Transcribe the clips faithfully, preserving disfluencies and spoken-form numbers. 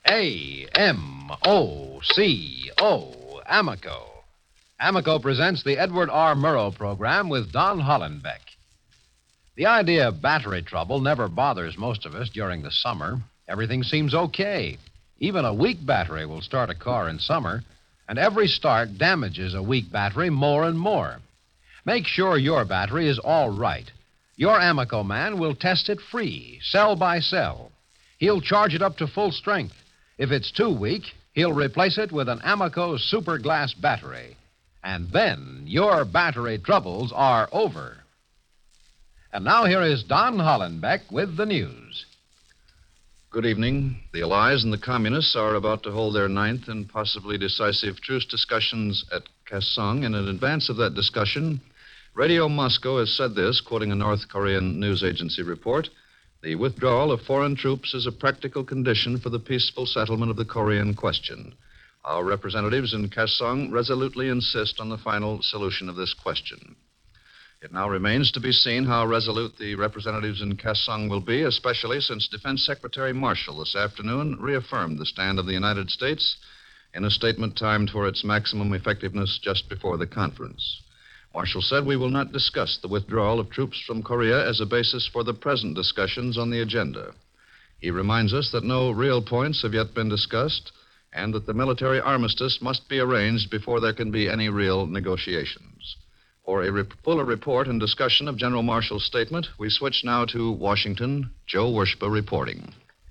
A M O C O, Amico. Amico presents the Edward R. Murrow program with Don Hollenbeck. The idea of battery trouble never bothers most of us during the summer. Everything seems okay. Even a weak battery will start a car in summer, and every start damages a weak battery more and more. Make sure your battery is all right. Your Amico man will test it free, cell by cell. He'll charge it up to full strength. If it's too weak, he'll replace it with an Amico Super Glass battery. And then your battery troubles are over. And now here is Don Hollenbeck with the news. Good evening. The Allies and the Communists are about to hold their ninth and possibly decisive truce discussions at Kaesong. And in advance of that discussion, Radio Moscow has said this, quoting a North Korean news agency report: the withdrawal of foreign troops is a practical condition for the peaceful settlement of the Korean question. Our representatives in Kaesong resolutely insist on the final solution of this question. It now remains to be seen how resolute the representatives in Kaesong will be, especially since Defense Secretary Marshall this afternoon reaffirmed the stand of the United States in a statement timed for its maximum effectiveness just before the conference. Marshall said, "We will not discuss the withdrawal of troops from Korea as a basis for the present discussions on the agenda." He reminds us that no real points have yet been discussed and that the military armistice must be arranged before there can be any real negotiations. For a re- fuller report and discussion of General Marshall's statement, we switch now to Washington. Joe Wershba reporting.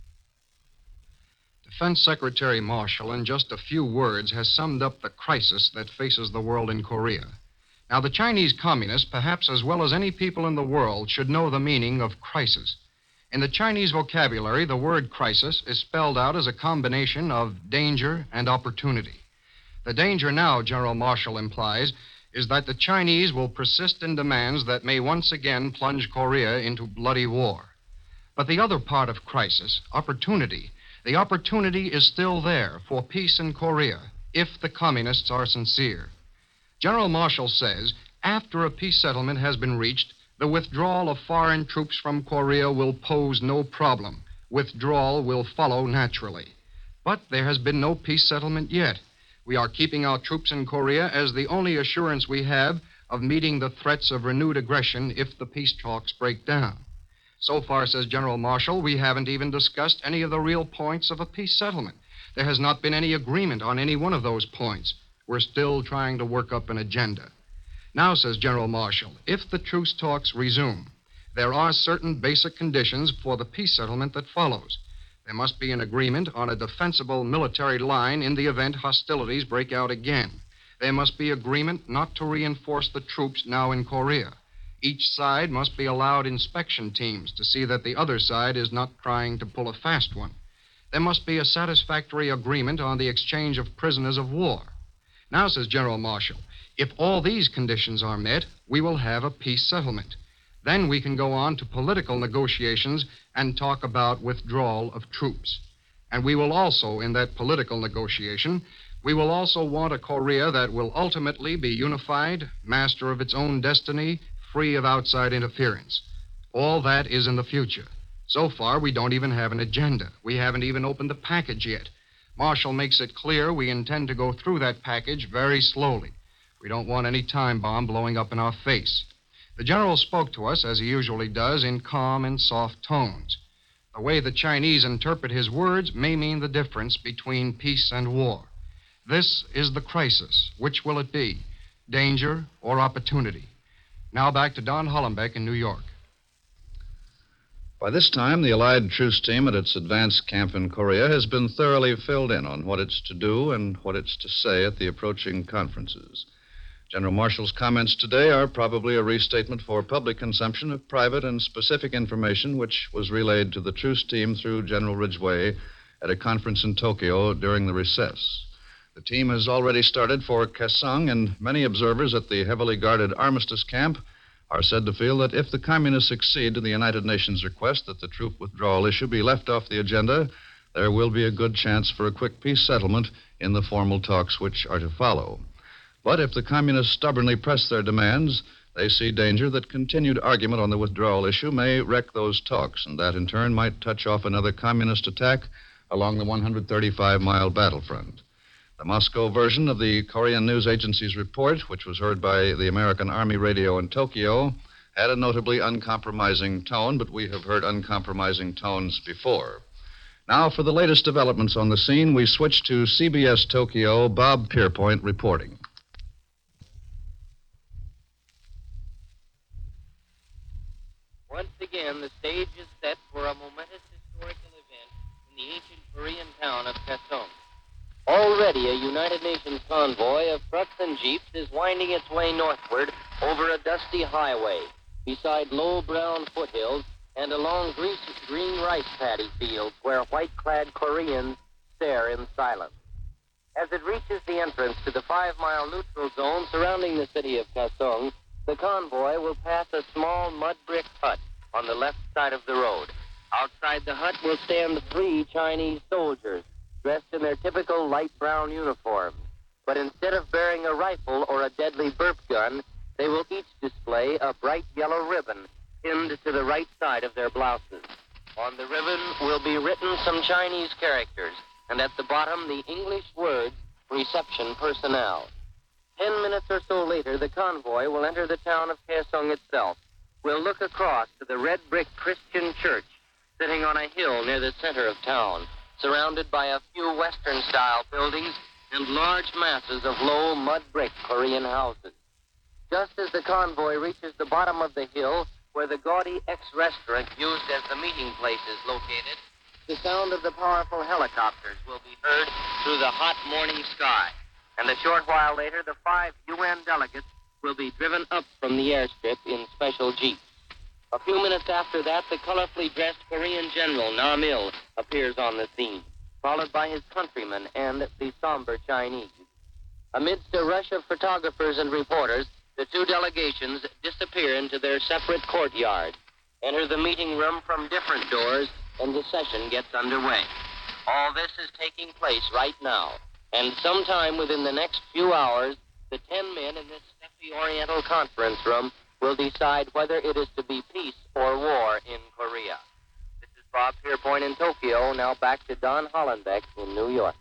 Defense Secretary Marshall, in just a few words, has summed up the crisis that faces the world in Korea. Now, the Chinese communists, perhaps as well as any people in the world, should know the meaning of crisis. In the Chinese vocabulary, the word crisis is spelled out as a combination of danger and opportunity. The danger now, General Marshall implies, is that the Chinese will persist in demands that may once again plunge Korea into bloody war. But the other part of crisis, opportunity, the opportunity is still there for peace in Korea if the communists are sincere. General Marshall says after a peace settlement has been reached, the withdrawal of foreign troops from Korea will pose no problem. Withdrawal will follow naturally. But there has been no peace settlement yet. We are keeping our troops in Korea as the only assurance we have of meeting the threats of renewed aggression if the peace talks break down. So far, says General Marshall, we haven't even discussed any of the real points of a peace settlement. There has not been any agreement on any one of those points. We're still trying to work up an agenda. Now, says General Marshall, if the truce talks resume, there are certain basic conditions for the peace settlement that follows. There must be an agreement on a defensible military line in the event hostilities break out again. There must be agreement not to reinforce the troops now in Korea. Each side must be allowed inspection teams to see that the other side is not trying to pull a fast one. There must be a satisfactory agreement on the exchange of prisoners of war. Now, says General Marshall, if all these conditions are met, we will have a peace settlement. Then we can go on to political negotiations and talk about withdrawal of troops. And we will also, in that political negotiation, we will also want a Korea that will ultimately be unified, master of its own destiny, free of outside interference. All that is in the future. So far, we don't even have an agenda. We haven't even opened the package yet. Marshall makes it clear we intend to go through that package very slowly. We don't want any time bomb blowing up in our face. The general spoke to us, as he usually does, in calm and soft tones. The way the Chinese interpret his words may mean the difference between peace and war. This is the crisis. Which will it be? Danger or opportunity? Now back to Don Hollenbeck in New York. By this time, the Allied truce team at its advanced camp in Korea has been thoroughly filled in on what it's to do and what it's to say at the approaching conferences. General Marshall's comments today are probably a restatement for public consumption of private and specific information which was relayed to the truce team through General Ridgway at a conference in Tokyo during the recess. The team has already started for Kaesong, and many observers at the heavily guarded armistice camp are said to feel that if the communists accede to the United Nations request that the troop withdrawal issue be left off the agenda, there will be a good chance for a quick peace settlement in the formal talks which are to follow. But if the communists stubbornly press their demands, they see danger that continued argument on the withdrawal issue may wreck those talks, and that in turn might touch off another communist attack along the one hundred thirty-five mile battlefront. The Moscow version of the Korean News Agency's report, which was heard by the American Army radio in Tokyo, had a notably uncompromising tone, but we have heard uncompromising tones before. Now, for the latest developments on the scene, we switch to C B S Tokyo, Bob Pierpoint reporting. Once again, the stage is set for a momentous historical event in the ancient Korean town of Kaesong. Already, a United Nations convoy of trucks and jeeps is winding its way northward over a dusty highway, beside low brown foothills and along grease, green rice paddy fields where white-clad Koreans stare in silence. As it reaches the entrance to the five-mile neutral zone surrounding the city of Kaesong, the convoy will pass a small mud brick hut on the left side of the road. Outside the hut will stand three Chinese soldiers, dressed in their typical light brown uniforms. But instead of bearing a rifle or a deadly burp gun, they will each display a bright yellow ribbon pinned to the right side of their blouses. On the ribbon will be written some Chinese characters, and at the bottom the English words, reception personnel. Ten minutes or so later, the convoy will enter the town of Kaesong itself. We'll look across to the red brick Christian church sitting on a hill near the center of town, surrounded by a few Western-style buildings and large masses of low mud brick Korean houses. Just as the convoy reaches the bottom of the hill, where the gaudy ex-restaurant used as the meeting place is located, the sound of the powerful helicopters will be heard through the hot morning sky. And a short while later, the five U N delegates will be driven up from the airstrip in special jeeps. A few minutes after that, the colorfully dressed Korean general, Nam Il, appears on the scene, followed by his countrymen and the somber Chinese. Amidst a rush of photographers and reporters, the two delegations disappear into their separate courtyards, enter the meeting room from different doors, and the session gets underway. All this is taking place right now, and sometime within the next few hours, the ten men in this stuffy Oriental conference room will decide whether it is to be peace or war in Korea. This is Bob Pierpoint in Tokyo. Now back to Don Hollenbeck in New York.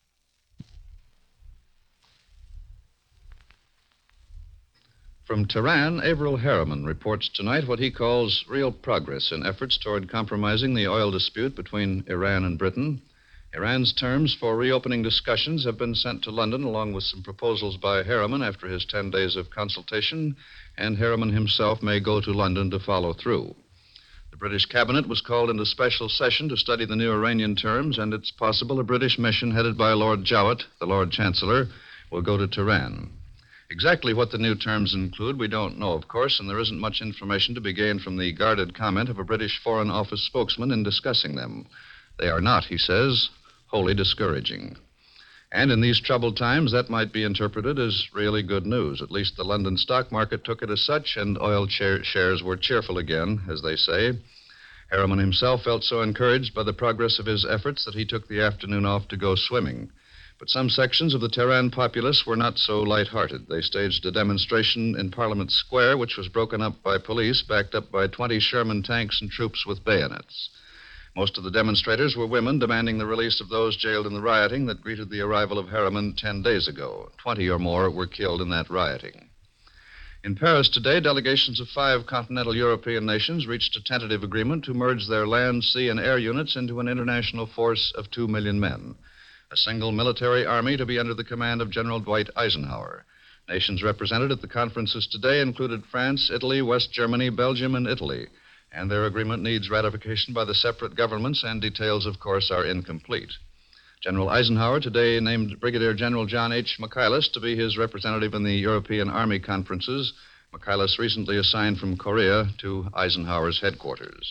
From Tehran, Averill Harriman reports tonight what he calls real progress in efforts toward compromising the oil dispute between Iran and Britain. Iran's terms for reopening discussions have been sent to London, along with some proposals by Harriman after his ten days of consultation, and Harriman himself may go to London to follow through. The British cabinet was called into special session to study the new Iranian terms, and it's possible a British mission headed by Lord Jowett, the Lord Chancellor, will go to Tehran. Exactly what the new terms include, we don't know, of course, and there isn't much information to be gained from the guarded comment of a British Foreign Office spokesman in discussing them. They are not, he says, wholly discouraging. And in these troubled times, that might be interpreted as really good news. At least the London stock market took it as such, and oil cha- shares were cheerful again, as they say. Harriman himself felt so encouraged by the progress of his efforts that he took the afternoon off to go swimming. But some sections of the Tehran populace were not so light-hearted. They staged a demonstration in Parliament Square, which was broken up by police, backed up by twenty Sherman tanks and troops with bayonets. Most of the demonstrators were women demanding the release of those jailed in the rioting that greeted the arrival of Harriman ten days ago. Twenty or more were killed in that rioting. In Paris today, delegations of five continental European nations reached a tentative agreement to merge their land, sea, and air units into an international force of two million men. A single military army to be under the command of General Dwight Eisenhower. Nations represented at the conferences today included France, Italy, West Germany, Belgium, and Italy. And their agreement needs ratification by the separate governments, and details, of course, are incomplete. General Eisenhower today named Brigadier General John H. Michaelis to be his representative in the European Army conferences. Michaelis recently assigned from Korea to Eisenhower's headquarters.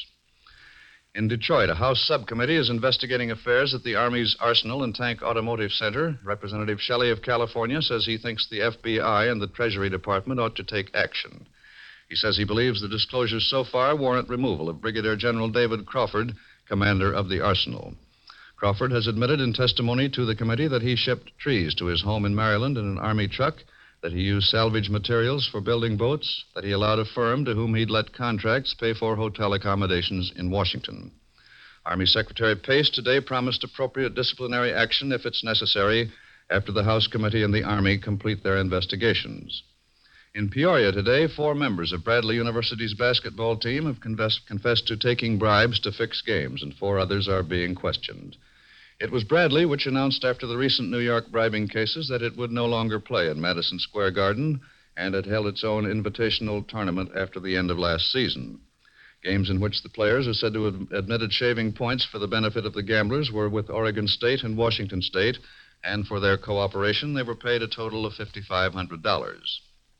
In Detroit, a House subcommittee is investigating affairs at the Army's Arsenal and Tank Automotive Center. Representative Shelley of California says he thinks the F B I and the Treasury Department ought to take action. He says he believes the disclosures so far warrant removal of Brigadier General David Crawford, commander of the Arsenal. Crawford has admitted in testimony to the committee that he shipped trees to his home in Maryland in an Army truck, that he used salvage materials for building boats, that he allowed a firm to whom he'd let contracts pay for hotel accommodations in Washington. Army Secretary Pace today promised appropriate disciplinary action if it's necessary after the House Committee and the Army complete their investigations. In Peoria today, four members of Bradley University's basketball team have confessed, confessed to taking bribes to fix games, and four others are being questioned. It was Bradley which announced after the recent New York bribing cases that it would no longer play in Madison Square Garden and had held its own invitational tournament after the end of last season. Games in which the players are said to have admitted shaving points for the benefit of the gamblers were with Oregon State and Washington State, and for their cooperation, they were paid a total of five thousand five hundred dollars.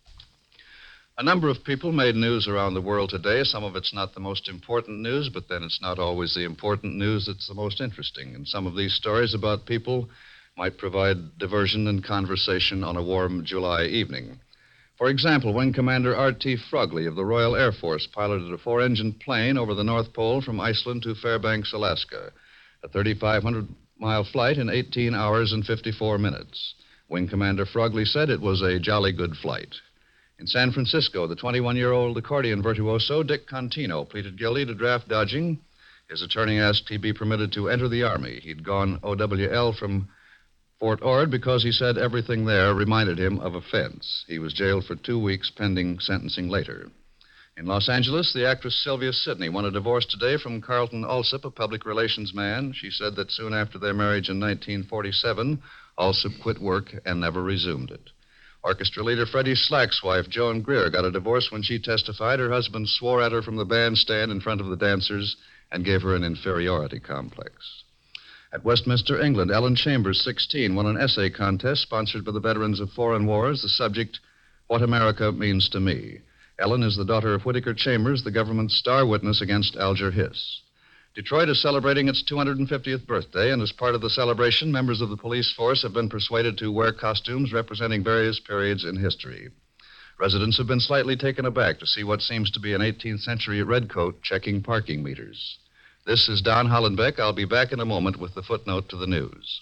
A number of people made news around the world today. Some of it's not the most important news, but then it's not always the important news that's the most interesting. And some of these stories about people might provide diversion and conversation on a warm July evening. For example, Wing Commander R T Frogley of the Royal Air Force piloted a four-engine plane over the North Pole from Iceland to Fairbanks, Alaska, a three thousand five hundred mile flight in eighteen hours and fifty-four minutes. Wing Commander Frogley said it was a jolly good flight. In San Francisco, the twenty-one-year-old accordion virtuoso Dick Contino pleaded guilty to draft dodging. His attorney asked he be permitted to enter the Army. He'd gone O W L from Fort Ord because he said everything there reminded him of a fence. He was jailed for two weeks pending sentencing later. In Los Angeles, the actress Sylvia Sidney won a divorce today from Carlton Alsop, a public relations man. She said that soon after their marriage in nineteen forty-seven, Alsop quit work and never resumed it. Orchestra leader Freddie Slack's wife, Joan Greer, got a divorce when she testified her husband swore at her from the bandstand in front of the dancers and gave her an inferiority complex. At Westminster, England, Ellen Chambers, sixteen, won an essay contest sponsored by the Veterans of Foreign Wars. The subject, What America Means to Me. Ellen is the daughter of Whittaker Chambers, the government's star witness against Alger Hiss. Detroit is celebrating its two hundred fiftieth birthday, and as part of the celebration, members of the police force have been persuaded to wear costumes representing various periods in history. Residents have been slightly taken aback to see what seems to be an eighteenth century redcoat checking parking meters. This is Don Hollenbeck. I'll be back in a moment with the footnote to the news.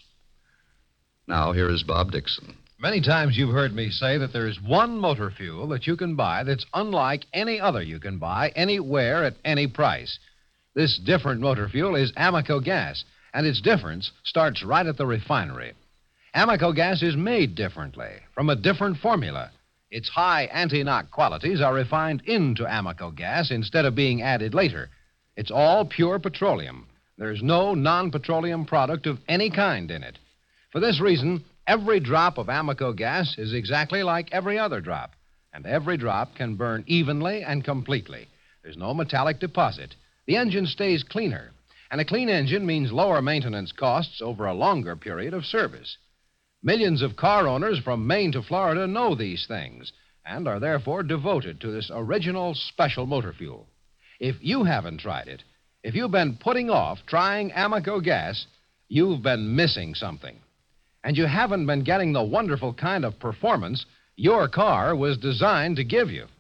Now, here is Bob Dixon. Many times you've heard me say that there's one motor fuel that you can buy that's unlike any other you can buy anywhere at any price. This different motor fuel is Amoco gas, and its difference starts right at the refinery. Amoco gas is made differently, from a different formula. Its high anti-knock qualities are refined into Amoco gas instead of being added later. It's all pure petroleum. There's no non-petroleum product of any kind in it. For this reason, every drop of Amoco gas is exactly like every other drop, and every drop can burn evenly and completely. There's no metallic deposit. The engine stays cleaner, and a clean engine means lower maintenance costs over a longer period of service. Millions of car owners from Maine to Florida know these things and are therefore devoted to this original special motor fuel. If you haven't tried it, if you've been putting off trying Amoco gas, you've been missing something. And you haven't been getting the wonderful kind of performance your car was designed to give you.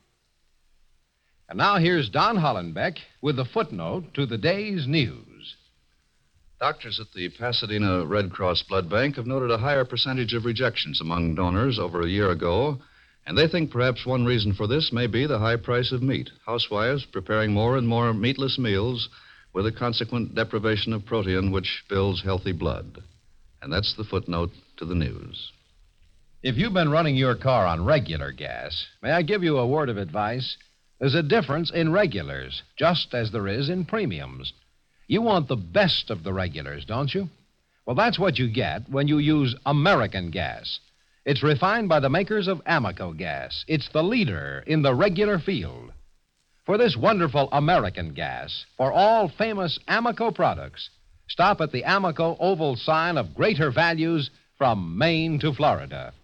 And now here's Don Hollenbeck with the footnote to the day's news. Doctors at the Pasadena Red Cross Blood Bank have noted a higher percentage of rejections among donors over a year ago, and they think perhaps one reason for this may be the high price of meat. Housewives preparing more and more meatless meals with a consequent deprivation of protein which builds healthy blood. And that's the footnote to the news. If you've been running your car on regular gas, may I give you a word of advice? There's a difference in regulars, just as there is in premiums. You want the best of the regulars, don't you? Well, that's what you get when you use American gas. It's refined by the makers of Amoco gas. It's the leader in the regular field. For this wonderful American gas, for all famous Amoco products, stop at the Amoco oval sign of greater values from Maine to Florida.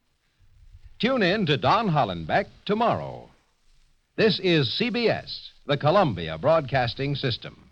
Tune in to Don Hollenbeck tomorrow. This is C B S, the Columbia Broadcasting System.